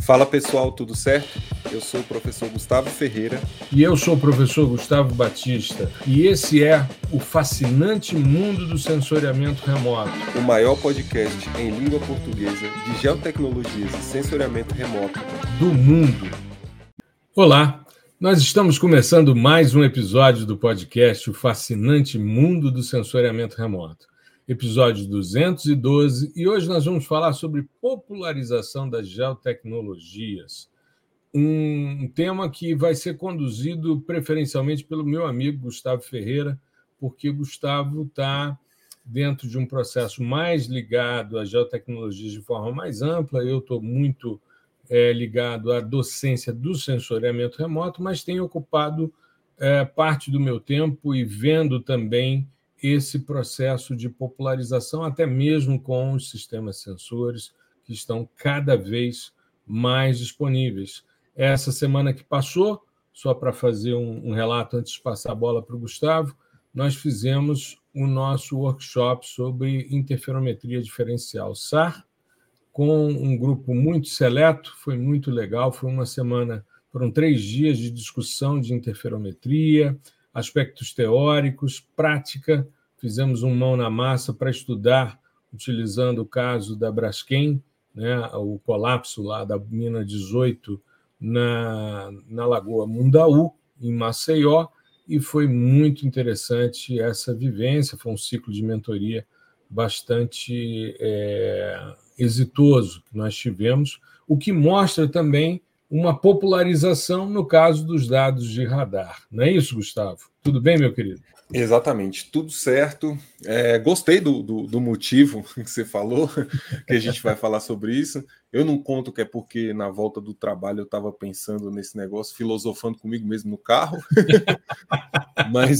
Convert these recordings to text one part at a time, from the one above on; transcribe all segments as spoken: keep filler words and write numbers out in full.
Fala pessoal, tudo certo? Eu sou o professor Gustavo Ferreira. E eu sou o professor Gustavo Batista. E esse é o fascinante mundo do sensoriamento remoto. O maior podcast em língua portuguesa de geotecnologias e sensoriamento remoto do mundo. Olá, nós estamos começando mais um episódio do podcast O Fascinante Mundo do Sensoriamento Remoto. Episódio duzentos e doze, e hoje nós vamos falar sobre popularização das geotecnologias. Um tema que vai ser conduzido preferencialmente pelo meu amigo Gustavo Ferreira, porque Gustavo está dentro de um processo mais ligado às geotecnologias de forma mais ampla. Eu estou muito é, ligado à docência do sensoriamento remoto, mas tenho ocupado é, parte do meu tempo e vendo também esse processo de popularização, até mesmo com os sistemas sensores que estão cada vez mais disponíveis. Essa semana que passou, só para fazer um, um relato antes de passar a bola para o Gustavo, nós fizemos o nosso workshop sobre interferometria diferencial S A R, com um grupo muito seleto, foi muito legal, foi uma semana, foram três dias de discussão de interferometria, aspectos teóricos, prática, fizemos um mão na massa para estudar, utilizando o caso da Braskem, né, o colapso lá da mina dezoito na, na Lagoa Mundaú, em Maceió, e foi muito interessante essa vivência, foi um ciclo de mentoria bastante é, exitoso que nós tivemos, o que mostra também uma popularização no caso dos dados de radar. Não é isso, Gustavo? Tudo bem, meu querido? Exatamente, tudo certo. É, gostei do, do, do motivo que você falou, que a gente vai falar sobre isso. Eu não conto que é porque na volta do trabalho eu estava pensando nesse negócio, filosofando comigo mesmo no carro. Mas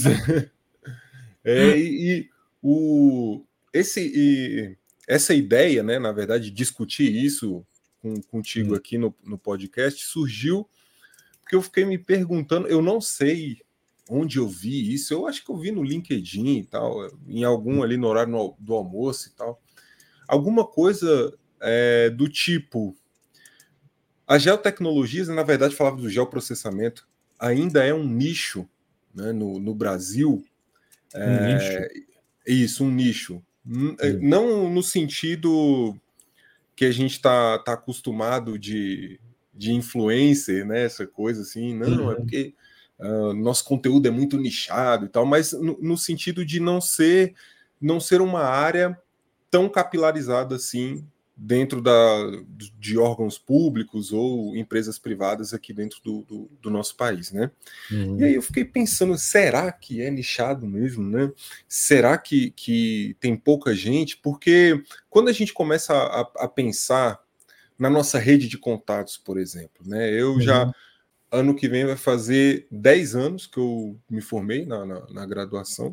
é, e, e o, esse, e, essa ideia, né, na verdade, discutir isso com, contigo hum. aqui no, no podcast surgiu porque eu fiquei me perguntando, eu não sei onde eu vi isso, eu acho que eu vi no LinkedIn e tal, em algum ali no horário no, do almoço e tal, alguma coisa é, do tipo, as geotecnologias, na verdade falava do geoprocessamento, ainda é um nicho, né, no, no Brasil. Um é, nicho? Isso, um nicho. Hum. Não no sentido que a gente está tá acostumado de, de influencer, né, essa coisa assim, não, uhum. É porque Uh, nosso conteúdo é muito nichado e tal, mas no, no sentido de não ser, não ser uma área tão capilarizada assim dentro da, de órgãos públicos ou empresas privadas aqui dentro do, do, do nosso país, né? Uhum. E aí eu fiquei pensando, será que é nichado mesmo, né? Será que, que tem pouca gente? Porque quando a gente começa a, a pensar na nossa rede de contatos, por exemplo, né? Eu uhum. já ano que vem vai fazer dez anos que eu me formei na, na, na graduação.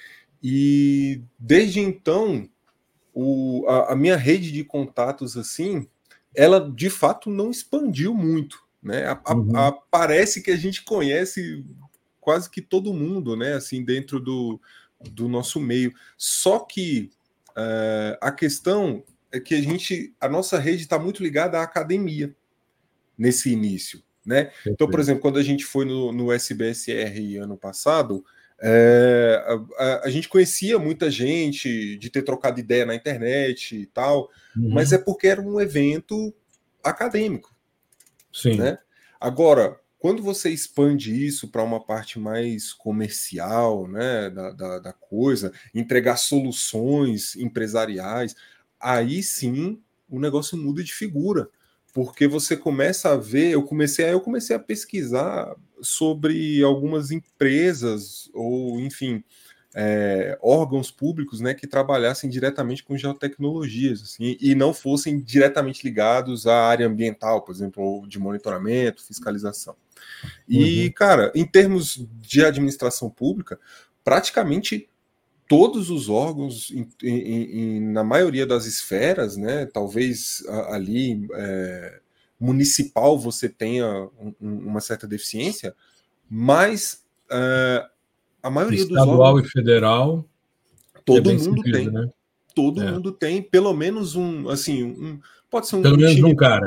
E desde então, o, a, a minha rede de contatos, assim, ela de fato não expandiu muito, né? A, uhum. a, a, parece que a gente conhece quase que todo mundo, né? Assim, dentro do, do nosso meio. Só que uh, a questão é que a gente, a nossa rede está muito ligada à academia nesse início. Né? Então, por exemplo, quando a gente foi no, no S B S R ano passado, é, a, a, a gente conhecia muita gente de ter trocado ideia na internet e tal, uhum. Mas é porque era um evento acadêmico. Sim. Né? Agora, quando você expande isso para uma parte mais comercial, né, da, da, da coisa, entregar soluções empresariais, aí sim o negócio muda de figura. Porque você começa a ver, eu comecei, eu comecei a pesquisar sobre algumas empresas ou, enfim, é, órgãos públicos, né, que trabalhassem diretamente com geotecnologias, assim, e não fossem diretamente ligados à área ambiental, por exemplo, ou de monitoramento, fiscalização. E, uhum. cara, em termos de administração pública, praticamente todos os órgãos, em, em, em, na maioria das esferas, né, talvez ali é, municipal você tenha um, uma certa deficiência, mas é, a maioria estadual dos órgãos... e federal todo é mundo servido, tem. Né? Todo é. mundo tem, pelo menos um, assim, um, pode ser um... Pelo um menos time, um cara.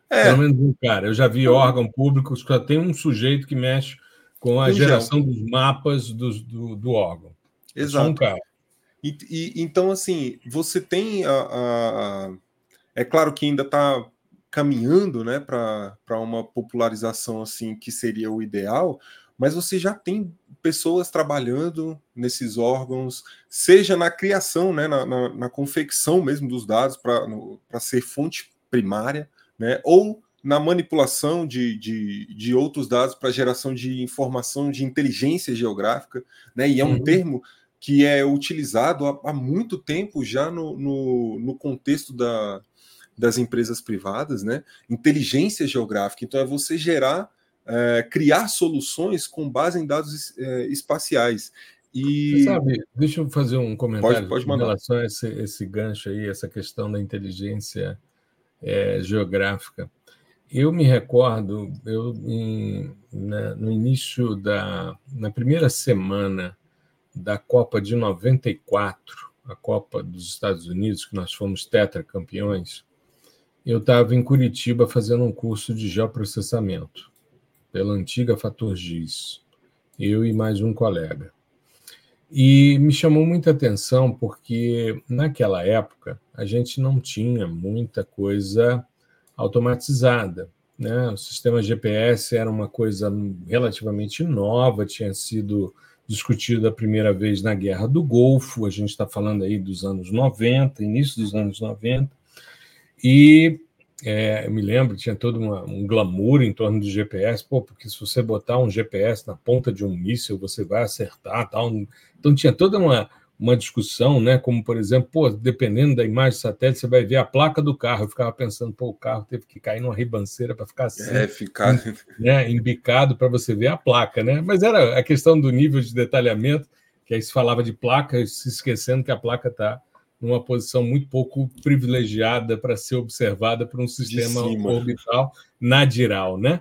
É, Pelo menos um cara. Eu já vi órgão público que só tem um sujeito que mexe com a com geração gel. dos mapas do, do, do órgão. É só um Exato. cara. E, e- então, assim, você tem a, a- a- é claro que ainda está caminhando, né, para uma popularização assim que seria o ideal, mas você já tem pessoas trabalhando nesses órgãos, seja na criação, né, na, na, na confecção mesmo dos dados para ser fonte primária, né, ou na manipulação de, de, de outros dados para geração de informação de inteligência geográfica, né, e é um Uhum. termo que é utilizado há, há muito tempo já no, no, no contexto da, das empresas privadas, né? Inteligência geográfica. Então, é você gerar, é, criar soluções com base em dados é, espaciais. Você E sabe, deixa eu fazer um pode, comentário pode em mandar. relação a esse, esse gancho aí, essa questão da inteligência é, geográfica. Eu me recordo, eu em, na, no início da na primeira semana da Copa de noventa e quatro, a Copa dos Estados Unidos, que nós fomos tetracampeões, eu estava em Curitiba fazendo um curso de geoprocessamento pela antiga Fatorgis, eu e mais um colega. E me chamou muita atenção porque, naquela época, a gente não tinha muita coisa automatizada, né? O sistema G P S era uma coisa relativamente nova, tinha sido discutido a primeira vez na Guerra do Golfo, a gente está falando aí dos anos noventa, início dos anos noventa, e é, eu me lembro, tinha todo uma, um glamour em torno do G P S, pô, porque se você botar um G P S na ponta de um míssil, você vai acertar, tal. Então tinha toda uma, uma discussão, né? Como, por exemplo, pô, dependendo da imagem satélite, você vai ver a placa do carro. Eu ficava pensando, pô, o carro teve que cair numa ribanceira para ficar assim, É, ficar. né, embicado para você ver a placa, né? Mas era a questão do nível de detalhamento, que aí se falava de placa, se esquecendo que a placa está numa posição muito pouco privilegiada para ser observada por um De sistema cima. orbital nadiral, né?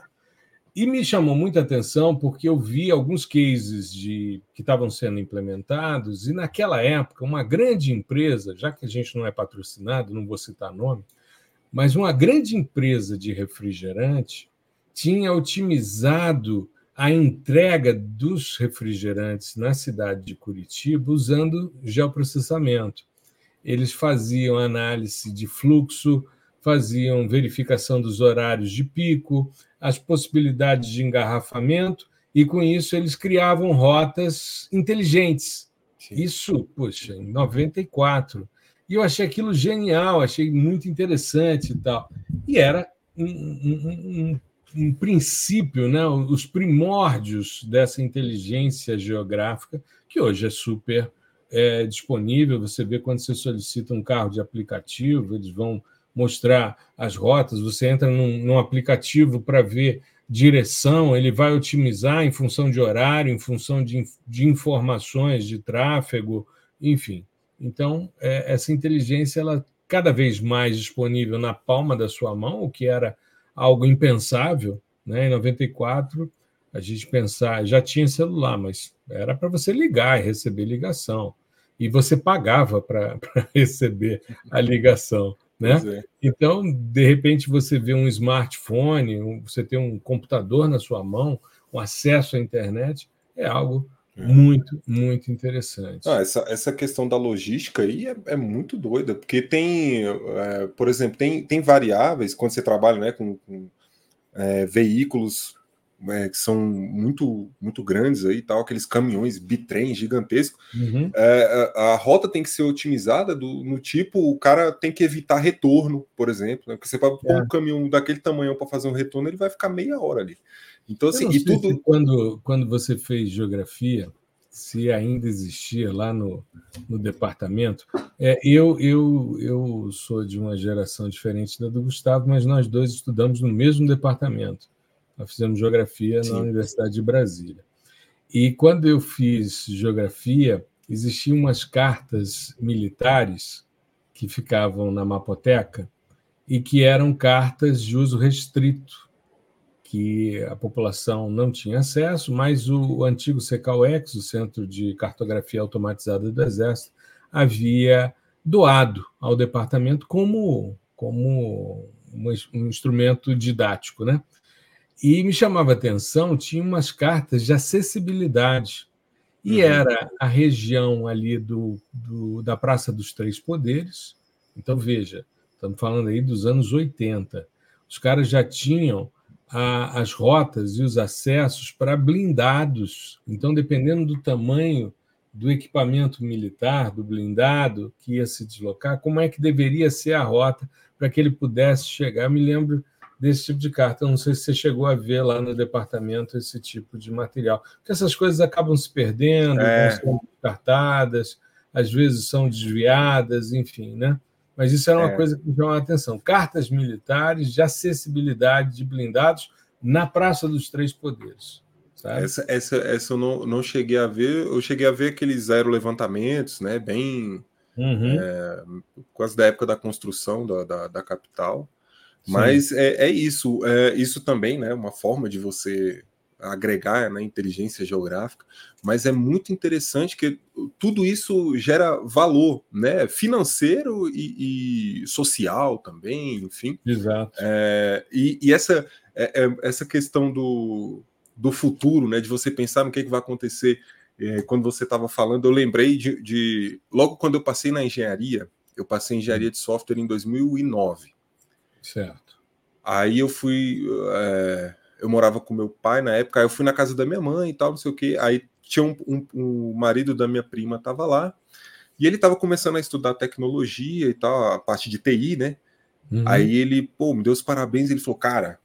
E me chamou muita atenção porque eu vi alguns cases de, que estavam sendo implementados, e naquela época, uma grande empresa, já que a gente não é patrocinado, não vou citar nome, mas uma grande empresa de refrigerante tinha otimizado a entrega dos refrigerantes na cidade de Curitiba usando geoprocessamento. Eles faziam análise de fluxo, faziam verificação dos horários de pico, as possibilidades de engarrafamento, e com isso eles criavam rotas inteligentes. Sim. Isso, poxa, em noventa e quatro. E eu achei aquilo genial, achei muito interessante e tal. E era um, um, um, um princípio, né? Os primórdios dessa inteligência geográfica, que hoje é super é, disponível. Você vê quando você solicita um carro de aplicativo, eles vão mostrar as rotas, você entra num, num aplicativo para ver direção, ele vai otimizar em função de horário, em função de, de informações de tráfego, enfim. Então, é, essa inteligência, ela cada vez mais disponível na palma da sua mão, o que era algo impensável, né? Em noventa e quatro, a gente pensar, já tinha celular, mas era para você ligar e receber ligação. E você pagava para receber a ligação, né? É. Então, de repente, você vê um smartphone, você tem um computador na sua mão, um acesso à internet, é algo é. muito, muito interessante. Ah, essa, essa questão da logística aí é, é muito doida, porque tem, é, por exemplo, tem, tem variáveis, quando você trabalha, né, com, com é, veículos é, que são muito, muito grandes aí, tal, aqueles caminhões bitrem gigantescos, uhum. é, a, a rota tem que ser otimizada do, no tipo, o cara tem que evitar retorno, por exemplo, né, porque você vai pôr é. um caminhão daquele tamanho para fazer um retorno, ele vai ficar meia hora ali. Então, assim, Eu não e sei tudo... se quando, quando você fez geografia, se ainda existia lá no, no departamento. É, eu, eu, eu sou de uma geração diferente da do Gustavo, mas nós dois estudamos no mesmo departamento. Nós fizemos geografia Sim. na Universidade de Brasília. E quando eu fiz geografia, existiam umas cartas militares que ficavam na mapoteca e que eram cartas de uso restrito, que a população não tinha acesso, mas o antigo SECAUEX, o Centro de Cartografia Automatizada do Exército, havia doado ao departamento como, como um, um instrumento didático, né? E me chamava a atenção, tinha umas cartas de acessibilidade. E Uhum. era a região ali do, do, da Praça dos Três Poderes. Então, veja, estamos falando aí dos anos oitenta. Os caras já tinham a, as rotas e os acessos para blindados. Então, dependendo do tamanho do equipamento militar, do blindado que ia se deslocar, como é que deveria ser a rota para que ele pudesse chegar. Eu me lembro desse tipo de carta. Eu não sei se você chegou a ver lá no departamento esse tipo de material. Porque essas coisas acabam se perdendo, é. vão sendo descartadas, às vezes são desviadas, enfim, né? Mas isso era uma é. coisa que me chamou a atenção. Cartas militares de acessibilidade de blindados na Praça dos Três Poderes. Sabe? Essa, essa, essa eu não, não cheguei a ver. Eu cheguei a ver aqueles aerolevantamentos, né? Bem... Uhum. É, quase da época da construção da, da, da capital. Mas é, é isso, é isso também, né? Uma forma de você agregar, né, inteligência geográfica, mas é muito interessante que tudo isso gera valor, né? Financeiro e, e social também, enfim. Exato. É, e, e essa, é, é, essa questão do, do futuro, né? De você pensar no que, é que vai acontecer. É, quando você estava falando, eu lembrei de, de. Logo quando eu passei na engenharia, eu passei em engenharia de software em dois mil e nove. Certo. Aí eu fui, é, eu morava com meu pai na época, aí eu fui na casa da minha mãe e tal, não sei o quê. Aí tinha um, um, um marido da minha prima tava lá, e ele tava começando a estudar tecnologia e tal, a parte de T I, né? Uhum. Aí ele, pô, me deu os parabéns, ele falou, cara,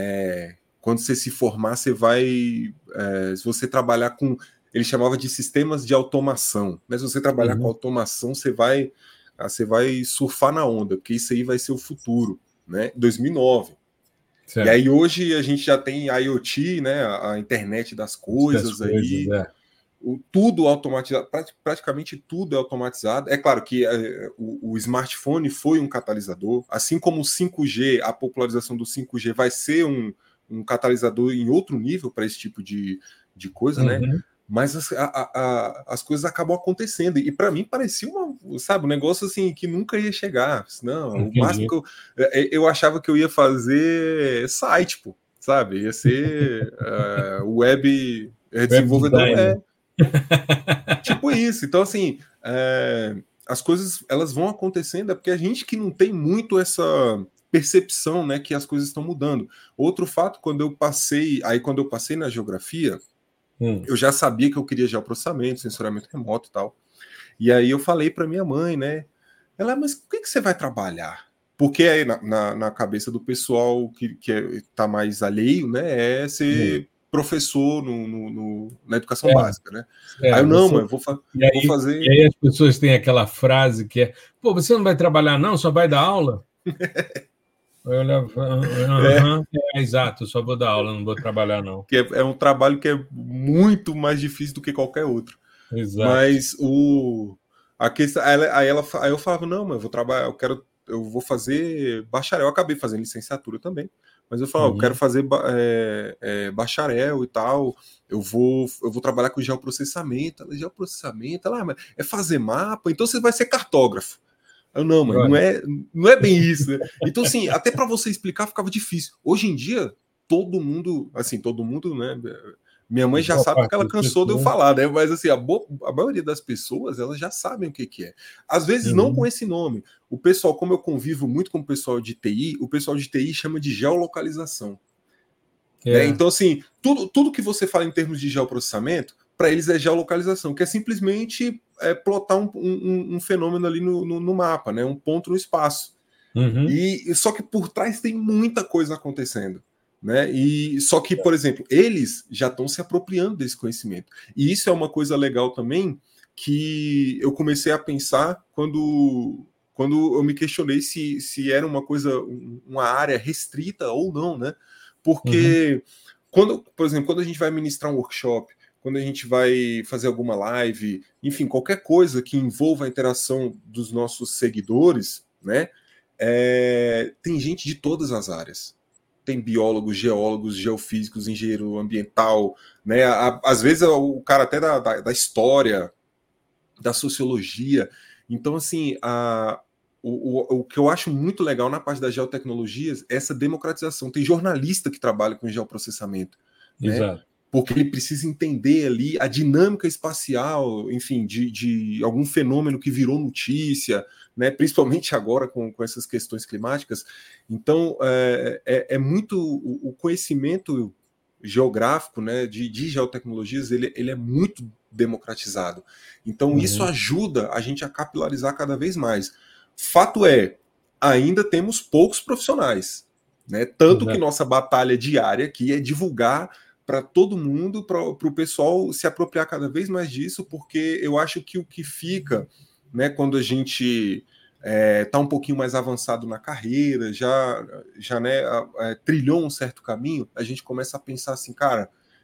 é, quando você se formar, você vai, é, se você trabalhar com, ele chamava de sistemas de automação, mas se você trabalhar uhum. com automação, você vai, você vai surfar na onda, porque isso aí vai ser o futuro. Né, dois mil e nove. Certo. E aí hoje a gente já tem IoT, né, a, a internet das coisas, das aí, coisas, é. o, tudo automatizado, praticamente tudo é automatizado. É claro que é, o, o smartphone foi um catalisador, assim como o cinco G, a popularização do cinco G vai ser um, um catalisador em outro nível para esse tipo de, de coisa, uhum. né? Mas as, a, a, as coisas acabam acontecendo. E para mim parecia uma, sabe, um negócio assim que nunca ia chegar. Não, Entendi. O máximo que eu, eu achava que eu ia fazer site, pô, sabe? Ia ser uh, web, web desenvolvedor web. Tipo isso. Então, assim, é, as coisas elas vão acontecendo, é porque a gente que não tem muito essa percepção, né, que as coisas estão mudando. Outro fato, quando eu passei, aí quando eu passei na geografia, Hum. eu já sabia que eu queria geoprocessamento, sensoramento remoto e tal. E aí eu falei para minha mãe, né? Ela, mas o que, que você vai trabalhar? Porque aí na, na, na cabeça do pessoal que, que é, tá mais alheio, né? É ser hum. professor no, no, no, na educação é. básica, né? É, aí eu, não, você... mãe, vou, fa e aí, vou fazer... E aí as pessoas têm aquela frase que é, pô, você não vai trabalhar não, só vai dar aula? Eu olhava, uhum, é. é exato, eu só vou dar aula, não vou trabalhar, não. Que é, é um trabalho que é muito mais difícil do que qualquer outro. Exato. Mas o. A questão, aí, ela, aí, ela, aí eu falava, não, mas eu vou trabalhar, eu quero, eu vou fazer bacharel. Eu acabei fazendo licenciatura também. Mas eu falava, uhum. eu quero fazer é, é, bacharel e tal. Eu vou, eu vou trabalhar com geoprocessamento. Ela, geoprocessamento, ela, mas é fazer mapa, então você vai ser cartógrafo. Eu, não, mas não é, não é bem isso, né? Então, assim, até para você explicar ficava difícil. Hoje em dia, todo mundo, assim, todo mundo, né? Minha mãe já sabe porque ela cansou de eu falar, né? Mas, assim, a, bo... a maioria das pessoas, elas já sabem o que, que é. Às vezes, uhum. não com esse nome. O pessoal, como eu convivo muito com o pessoal de T I, o pessoal de T I chama de geolocalização. É. Né? Então, assim, tudo, tudo que você fala em termos de geoprocessamento, para eles é geolocalização, que é simplesmente é, plotar um, um, um fenômeno ali no, no, no mapa, né? Um ponto no espaço. Uhum. E só que por trás tem muita coisa acontecendo. Né? E só que, por exemplo, eles já estão se apropriando desse conhecimento. E isso é uma coisa legal também que eu comecei a pensar quando, quando eu me questionei se, se era uma coisa, uma área restrita ou não, né? Porque uhum. quando, por exemplo, quando a gente vai ministrar um workshop, quando a gente vai fazer alguma live, enfim, qualquer coisa que envolva a interação dos nossos seguidores, né? É, tem gente de todas as áreas. Tem biólogos, geólogos, geofísicos, engenheiro ambiental, né? Às vezes o cara até da, da, da história, da sociologia. Então, assim, a, o, o, o que eu acho muito legal na parte das geotecnologias é essa democratização. Tem jornalista que trabalha com geoprocessamento, né? Exato. Porque ele precisa entender ali a dinâmica espacial, enfim, de, de algum fenômeno que virou notícia, né? Principalmente agora com, com essas questões climáticas. Então, é, é, é muito o, o conhecimento geográfico, né, de, de geotecnologias, ele, ele é muito democratizado. Então, uhum. isso ajuda a gente a capilarizar cada vez mais. Fato é, ainda temos poucos profissionais, né? Tanto uhum. que nossa batalha diária aqui é divulgar para todo mundo, para o pessoal se apropriar cada vez mais disso, porque eu acho que o que fica, né, quando a gente está é, um pouquinho mais avançado na carreira, já, já né, é, trilhou um certo caminho, a gente começa a pensar assim, cara,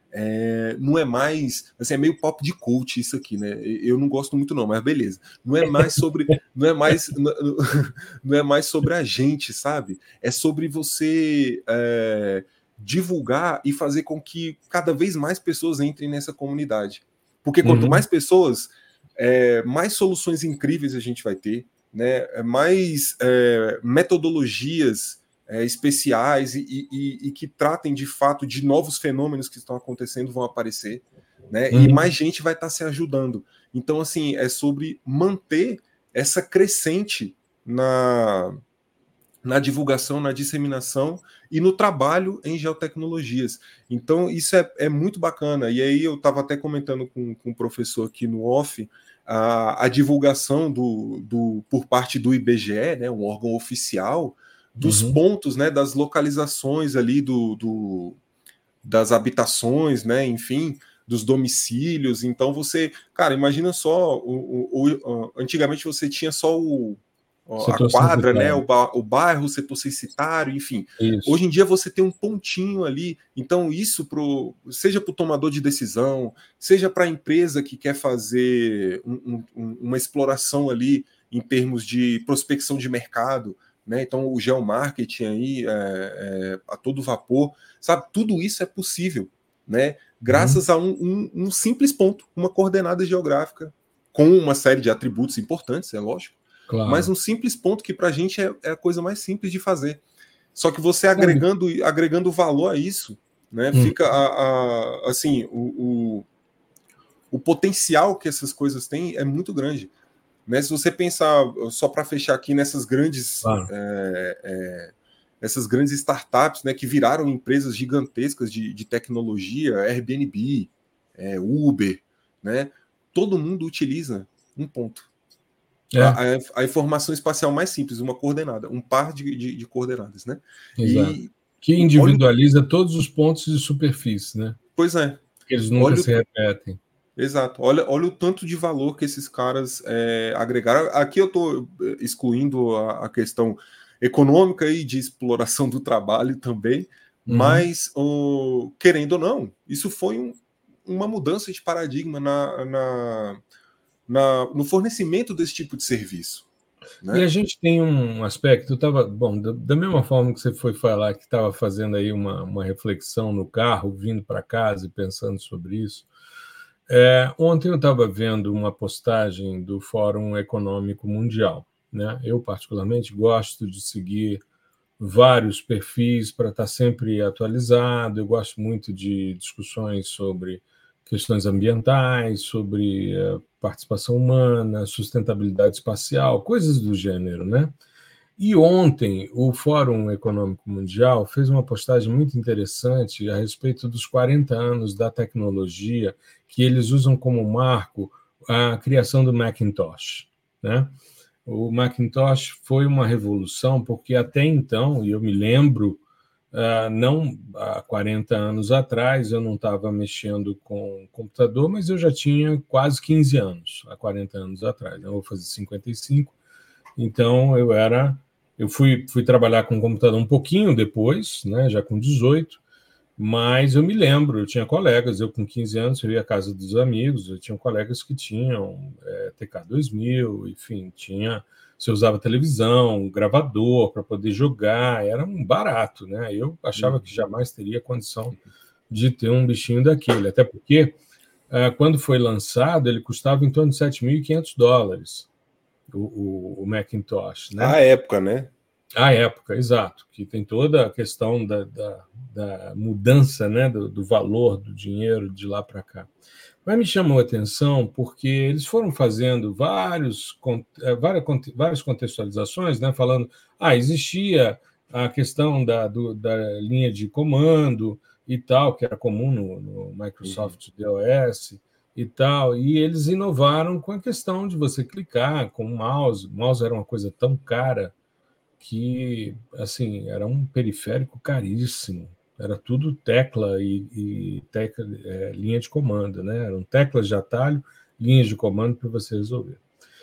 é, não é mais, assim, é meio papo de coach isso aqui, né? Eu não gosto muito não, mas beleza. Não é mais sobre, não é mais, não, não é mais sobre a gente, sabe? É sobre você é, divulgar e fazer com que cada vez mais pessoas entrem nessa comunidade. Porque quanto uhum. mais pessoas, é, mais soluções incríveis a gente vai ter, né? Mais é, metodologias é, especiais e, e, e que tratem de fato de novos fenômenos que estão acontecendo vão aparecer, né? Uhum. E mais gente vai estar se ajudando. Então, assim, é sobre manter essa crescente na, na divulgação, na disseminação e no trabalho em geotecnologias. Então, isso é, é muito bacana. E aí eu estava até comentando com, com o professor aqui no off, a, a divulgação do, do, por parte do I B G E, né, um órgão oficial, dos uhum. pontos, né, das localizações ali do, do, das habitações, né, enfim, dos domicílios. Então você, cara, imagina só, o, o, o, antigamente você tinha só o a quadra, né, o, ba o bairro, o setor censitário, enfim. Isso. Hoje em dia você tem um pontinho ali, então isso pro, seja para o tomador de decisão, seja para a empresa que quer fazer um, um, uma exploração ali em termos de prospecção de mercado, né? Então o geomarketing aí é, é, a todo vapor, sabe? Tudo isso é possível, né? Graças hum. a um, um, um simples ponto, uma coordenada geográfica com uma série de atributos importantes, é lógico. Claro. Mas um simples ponto que para a gente é, é a coisa mais simples de fazer. Só que você agregando, agregando valor a isso, né, hum. fica a, a, assim, o, o, o potencial que essas coisas têm é muito grande. Né? Se você pensar, só para fechar aqui nessas grandes, claro. é, é, essas grandes startups, né, que viraram empresas gigantescas de, de tecnologia, Airbnb, é, Uber, né, todo mundo utiliza um ponto. É. A, a informação espacial mais simples, uma coordenada, um par de, de, de coordenadas, né? Exato. E, que individualiza olha... todos os pontos de superfície, né? Pois é. Eles nunca olha se o... repetem. Exato. Olha, olha o tanto de valor que esses caras é, agregaram. Aqui eu estou excluindo a, a questão econômica e de exploração do trabalho também, uhum. mas, oh, querendo ou não, isso foi um, uma mudança de paradigma na... na Na, no fornecimento desse tipo de serviço. Né? E a gente tem um aspecto, eu tava, bom, da, da mesma forma que você foi falar que estava fazendo aí uma, uma reflexão no carro, vindo para casa e pensando sobre isso, é, ontem eu estava vendo uma postagem do Fórum Econômico Mundial. Né? Eu, particularmente, gosto de seguir vários perfis para estar sempre atualizado, eu gosto muito de discussões sobre questões ambientais, sobre uh, participação humana, sustentabilidade espacial, coisas do gênero, né? E ontem o Fórum Econômico Mundial fez uma postagem muito interessante a respeito dos quarenta anos da tecnologia que eles usam como marco a criação do Macintosh, né? O Macintosh foi uma revolução porque até então, e eu me lembro, Uh, não há quarenta anos atrás, eu não estava mexendo com computador, mas eu já tinha quase quinze anos, há quarenta anos atrás. Eu vou fazer cinquenta e cinco, então eu era, eu fui, fui trabalhar com computador um pouquinho depois, né, já com dezoito, mas eu me lembro, eu tinha colegas, eu com quinze anos, eu ia à casa dos amigos, eu tinha colegas que tinham é, T K dois mil, enfim, tinha... Você usava televisão, gravador para poder jogar, era um barato, né? Eu achava que jamais teria condição de ter um bichinho daquele, até porque, quando foi lançado, ele custava em torno de sete mil e quinhentos dólares. o, o, o Macintosh, né? A época, né? A época, exato, que tem toda a questão da, da, da mudança, né, do, do valor do dinheiro de lá para cá. Mas me chamou a atenção porque eles foram fazendo vários, várias, várias contextualizações, né, falando, ah, existia a questão da, do, da linha de comando e tal, que era comum no, no Microsoft uhum. DOS e tal, e eles inovaram com a questão de você clicar com o mouse. O mouse era uma coisa tão cara que, assim, era um periférico caríssimo. Era tudo tecla e, e tecla, é, linha de comando, né? Eram teclas de atalho, linhas de comando para você resolver.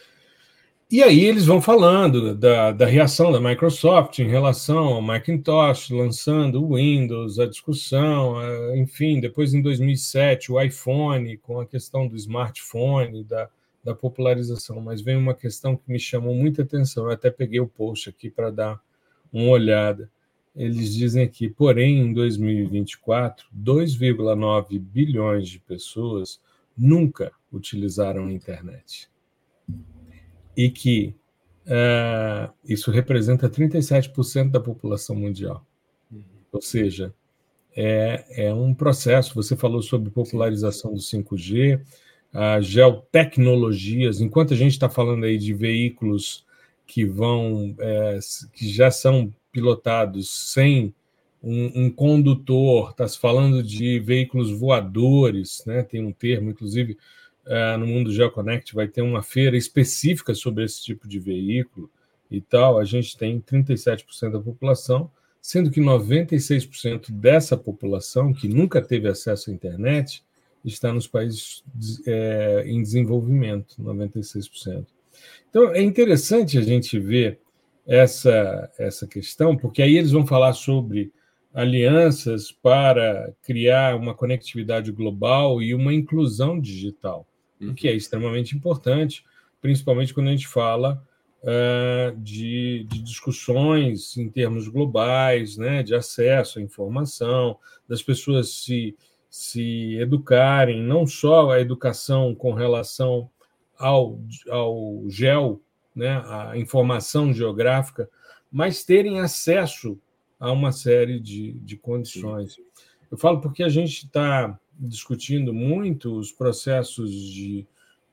E aí eles vão falando da, da reação da Microsoft em relação ao Macintosh, lançando o Windows, a discussão, enfim, depois em dois mil e sete o iPhone, com a questão do smartphone, da, da popularização. Mas vem uma questão que me chamou muita atenção, eu até peguei o post aqui para dar uma olhada. Eles dizem aqui, porém, em dois mil e vinte e quatro, dois vírgula nove bilhões de pessoas nunca utilizaram a internet. E que uh, isso representa trinta e sete por cento da população mundial. Uhum. Ou seja, é, é um processo. Você falou sobre popularização Sim. do cinco G, uh, geotecnologias. Enquanto a gente está falando aí de veículos que vão, é, que já são pilotados sem um, um condutor, está se falando de veículos voadores, né? Tem um termo, inclusive, Uh, no Mundo GeoConnect vai ter uma feira específica sobre esse tipo de veículo e tal. A gente tem trinta e sete por cento da população, sendo que noventa e seis por cento dessa população, que nunca teve acesso à internet, está nos países é, em desenvolvimento, noventa e seis por cento. Então, é interessante a gente ver essa, essa questão, porque aí eles vão falar sobre alianças para criar uma conectividade global e uma inclusão digital, o que é extremamente importante, principalmente quando a gente fala uh, de, de discussões em termos globais, né, de acesso à informação, das pessoas se, se educarem, não só a educação com relação ao, ao geo, né, a informação geográfica, mas terem acesso a uma série de, de condições. Sim. Eu falo porque a gente está discutindo muito os processos de,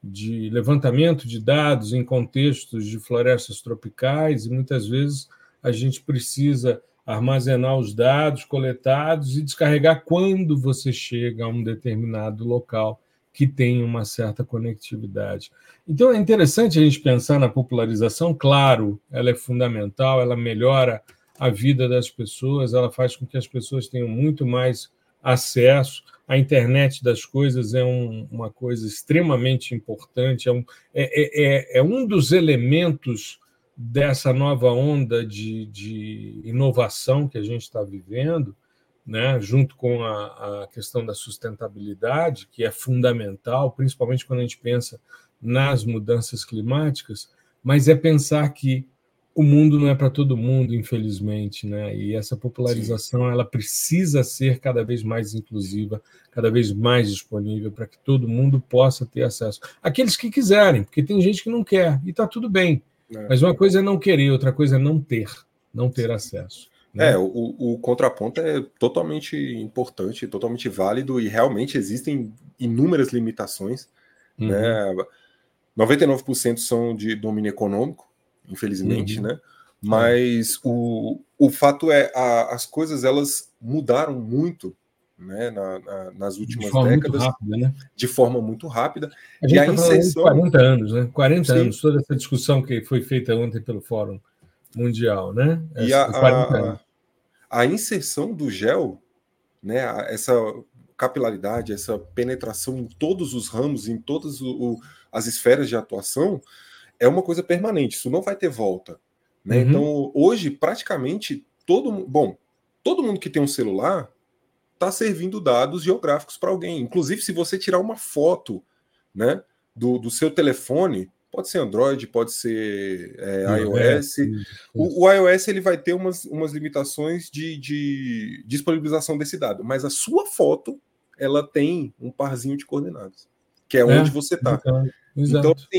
de levantamento de dados em contextos de florestas tropicais e muitas vezes a gente precisa armazenar os dados coletados e descarregar quando você chega a um determinado local que tem uma certa conectividade. Então, é interessante a gente pensar na popularização. Claro, ela é fundamental, ela melhora a vida das pessoas, ela faz com que as pessoas tenham muito mais acesso. A internet das coisas é um, uma coisa extremamente importante, é um, é, é, é um dos elementos dessa nova onda de, de inovação que a gente está vivendo, né, junto com a, a questão da sustentabilidade, que é fundamental, principalmente quando a gente pensa nas mudanças climáticas, mas é pensar que o mundo não é para todo mundo, infelizmente, né? E essa popularização Sim. ela precisa ser cada vez mais inclusiva, cada vez mais disponível para que todo mundo possa ter acesso. Aqueles que quiserem, porque tem gente que não quer, e está tudo bem. É. Mas uma coisa é não querer, outra coisa é não ter, não ter acesso. Né? É, o, o contraponto é totalmente importante, totalmente válido, e realmente existem inúmeras limitações. Uhum. Né? noventa e nove por cento são de domínio econômico, infelizmente, uhum. né? Mas é. o, o fato é, a, as coisas elas mudaram muito, né? Na, na, nas últimas de forma décadas, muito rápida, né? de forma muito rápida. A gente está falando de quarenta anos, né? quarenta Sim. anos, toda essa discussão que foi feita ontem pelo Fórum Mundial, né? E a, a, a inserção do gel, né? Essa capilaridade, essa penetração em todos os ramos, em todas o, o, as esferas de atuação, é uma coisa permanente, isso não vai ter volta. Né? Uhum. Então, hoje, praticamente, todo mundo. Bom, todo mundo que tem um celular está servindo dados geográficos para alguém. Inclusive, se você tirar uma foto, né, do, do seu telefone, pode ser Android, pode ser é, iOS. É, o, o iOS ele vai ter umas, umas limitações de, de disponibilização desse dado, mas a sua foto ela tem um parzinho de coordenadas, que é, é onde você está. Então, assim.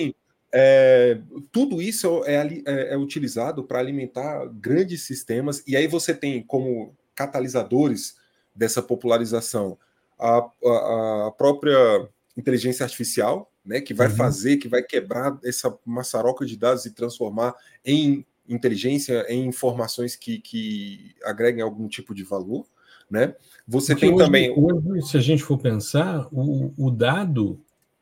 é, tudo isso é, é, é utilizado para alimentar grandes sistemas, e aí você tem como catalisadores dessa popularização a, a, a própria inteligência artificial, né, que vai uhum. fazer, que vai quebrar essa maçaroca de dados e transformar em inteligência, em informações que, que agreguem algum tipo de valor, né? Você Porque tem hoje, também... Hoje, se a gente for pensar, o, o dado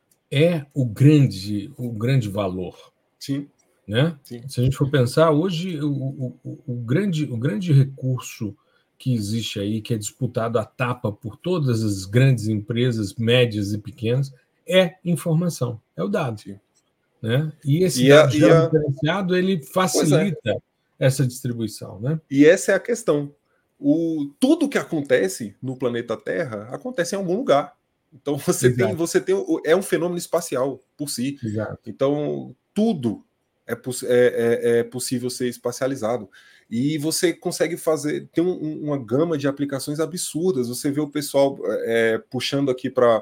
é o grande, o grande valor. Sim. Né? Sim. Se a gente for pensar, hoje o, o, o, grande, o grande recurso que existe aí, que é disputado à tapa por todas as grandes empresas, médias e pequenas, é informação, é o dado. Sim. Né? E esse e dado a, já a... diferenciado, ele facilita é. essa distribuição. Né? E essa é a questão. O, tudo que acontece no planeta Terra acontece em algum lugar. Então você Exato. tem, você tem, é um fenômeno espacial por si. Exato. Então tudo é, é, é possível ser espacializado. E você consegue fazer, tem um, uma gama de aplicações absurdas. Você vê o pessoal é, puxando aqui para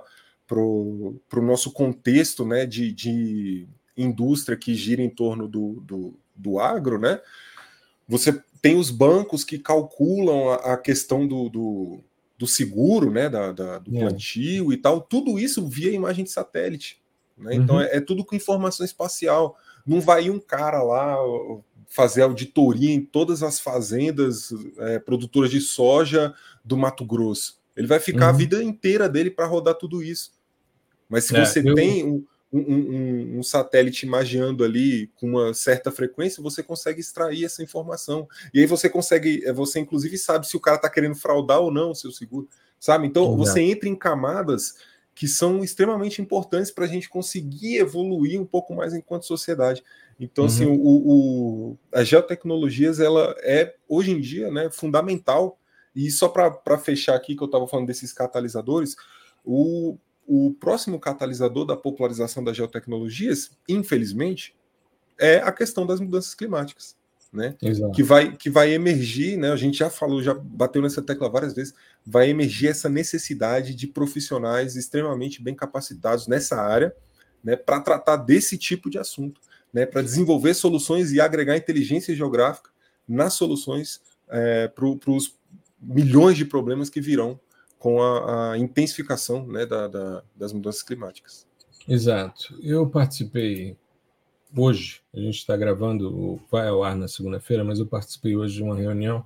o nosso contexto, né, de, de indústria que gira em torno do, do, do agro, né? Você tem os bancos que calculam a, a questão do, do, do seguro, né, da, da, do plantio é. e tal, tudo isso via imagem de satélite. Né? Uhum. Então é, é tudo com informação espacial. Não vai ir um cara lá fazer auditoria em todas as fazendas é, produtoras de soja do Mato Grosso. Ele vai ficar uhum. a vida inteira dele para rodar tudo isso. Mas se é, você eu... tem um, um, um, um satélite imagiando ali com uma certa frequência, você consegue extrair essa informação. E aí você consegue, você inclusive sabe se o cara está querendo fraudar ou não o seu seguro. Sabe? Então Exato. Você entra em camadas que são extremamente importantes para a gente conseguir evoluir um pouco mais enquanto sociedade. Então, uhum. assim, o, o, as geotecnologias, ela é, hoje em dia, né, fundamental. E só para fechar aqui, que eu estava falando desses catalisadores, o, o próximo catalisador da popularização das geotecnologias, infelizmente, é a questão das mudanças climáticas. Né? Que, vai, que vai emergir, né? A gente já falou, já bateu nessa tecla várias vezes, vai emergir essa necessidade de profissionais extremamente bem capacitados nessa área, né, para tratar desse tipo de assunto, né, para desenvolver soluções e agregar inteligência geográfica nas soluções é, para os milhões de problemas que virão com a, a intensificação, né, da, da, das mudanças climáticas. Exato. Eu participei hoje, a gente está gravando, vai ao ar na segunda-feira, mas eu participei hoje de uma reunião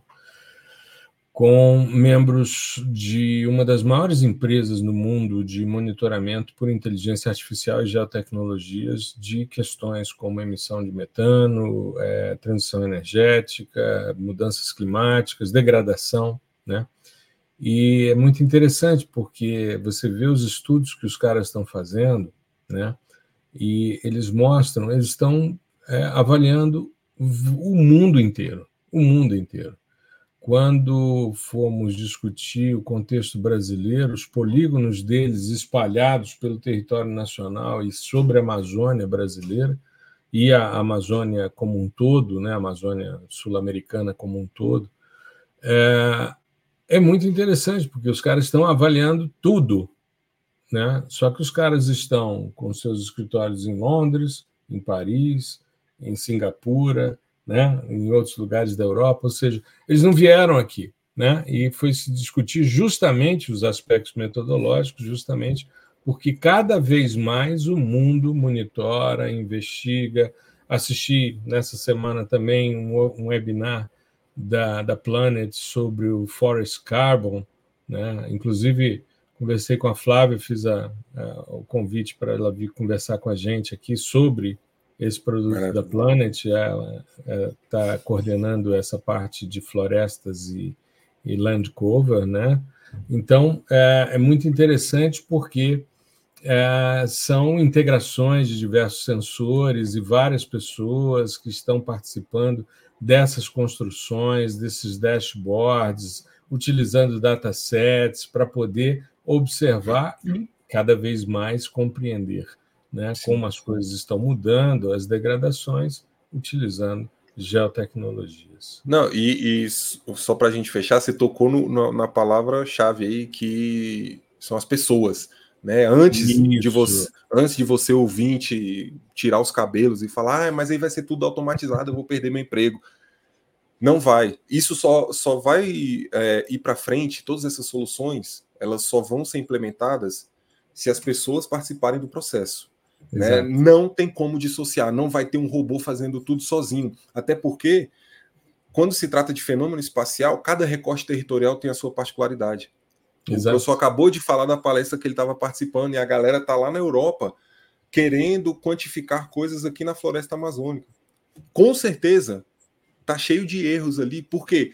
com membros de uma das maiores empresas no mundo de monitoramento por inteligência artificial e geotecnologias de questões como emissão de metano, é, transição energética, mudanças climáticas, degradação, né? E é muito interessante porque você vê os estudos que os caras estão fazendo, né? E eles mostram, eles estão é, avaliando o mundo inteiro, o mundo inteiro. Quando fomos discutir o contexto brasileiro, os polígonos deles espalhados pelo território nacional e sobre a Amazônia brasileira, e a Amazônia como um todo, né, a Amazônia sul-americana como um todo, é, é muito interessante, porque os caras estão avaliando tudo, né? Só que os caras estão com seus escritórios em Londres, em Paris, em Singapura, né? Em outros lugares da Europa, ou seja, eles não vieram aqui, né? E foi se discutir justamente os aspectos metodológicos, justamente porque cada vez mais o mundo monitora, investiga. Assisti nessa semana também um, um webinar da, da Planet sobre o Forest Carbon, né? Inclusive conversei com a Flávia, fiz a, a, o convite para ela vir conversar com a gente aqui sobre esse produto Maravilha. Da Planet. Ela está coordenando essa parte de florestas e, e land cover, né? Então, é, é muito interessante porque é, são integrações de diversos sensores e várias pessoas que estão participando dessas construções, desses dashboards, utilizando datasets para poder observar e cada vez mais compreender, né, como as coisas estão mudando, as degradações, utilizando geotecnologias. Não, e, e só para a gente fechar, você tocou no, no, na palavra-chave aí, que são as pessoas. né? Antes de você, antes de você ouvinte tirar os cabelos e falar, ah, mas aí vai ser tudo automatizado, eu vou perder meu emprego. Não vai. Isso só, só vai é, ir para frente, todas essas soluções, elas só vão ser implementadas se as pessoas participarem do processo. Né? Não tem como dissociar, não vai ter um robô fazendo tudo sozinho. Até porque, quando se trata de fenômeno espacial, cada recorte territorial tem a sua particularidade. Exato. O professor acabou de falar da palestra que ele estava participando, e a galera está lá na Europa querendo quantificar coisas aqui na floresta amazônica. Com certeza, está cheio de erros ali, porque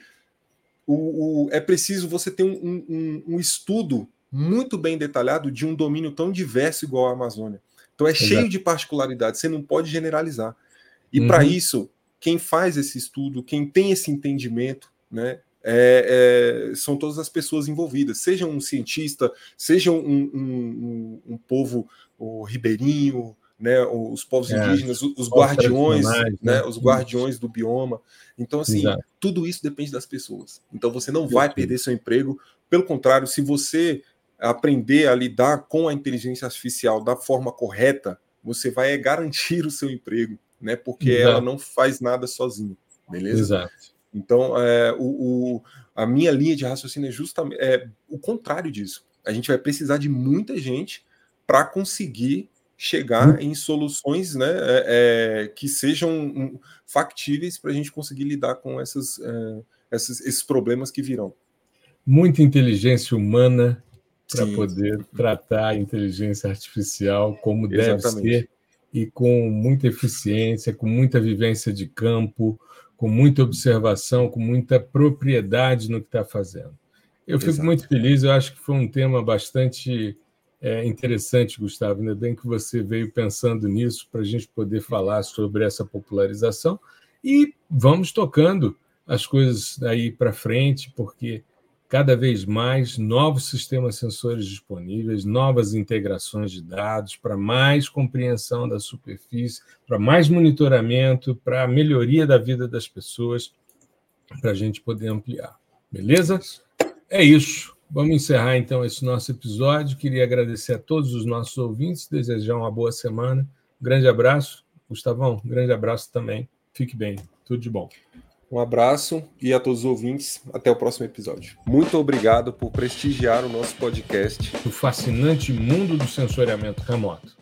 o, o, é preciso você ter um, um, um estudo muito bem detalhado de um domínio tão diverso igual a Amazônia. Então é Exato. Cheio de particularidades, você não pode generalizar. E uhum. para isso, quem faz esse estudo, quem tem esse entendimento, né, é, é, são todas as pessoas envolvidas, seja um cientista, seja um, um, um, um povo o ribeirinho, né, os povos é, indígenas, os, os guardiões, né, né, os guardiões do bioma. Então, assim, Exato. Tudo isso depende das pessoas. Então, você não vai perder seu emprego. Pelo contrário, se você aprender a lidar com a inteligência artificial da forma correta, você vai garantir o seu emprego, né? Porque Exato. Ela não faz nada sozinha, beleza? Exato. Então, é, o, o, a minha linha de raciocínio é justamente é, o contrário disso. A gente vai precisar de muita gente para conseguir chegar hum. em soluções, né, é, é, que sejam um, factíveis para a gente conseguir lidar com essas, é, essas, esses problemas que virão. Muita inteligência humana para poder tratar a inteligência artificial como Exatamente. Deve ser, e com muita eficiência, com muita vivência de campo, com muita observação, com muita propriedade no que está fazendo. Eu fico Exato. Muito feliz, eu acho que foi um tema bastante é, interessante, Gustavo, ainda bem que você veio pensando nisso para a gente poder falar sobre essa popularização, e vamos tocando as coisas daí para frente, porque cada vez mais novos sistemas sensores disponíveis, novas integrações de dados para mais compreensão da superfície, para mais monitoramento, para a melhoria da vida das pessoas, para a gente poder ampliar. Beleza? É isso. Vamos encerrar, então, esse nosso episódio. Queria agradecer a todos os nossos ouvintes, desejar uma boa semana. Um grande abraço. Gustavão, um grande abraço também. Fique bem. Tudo de bom. Um abraço e a todos os ouvintes, até o próximo episódio. Muito obrigado por prestigiar o nosso podcast. O fascinante mundo do sensoriamento remoto.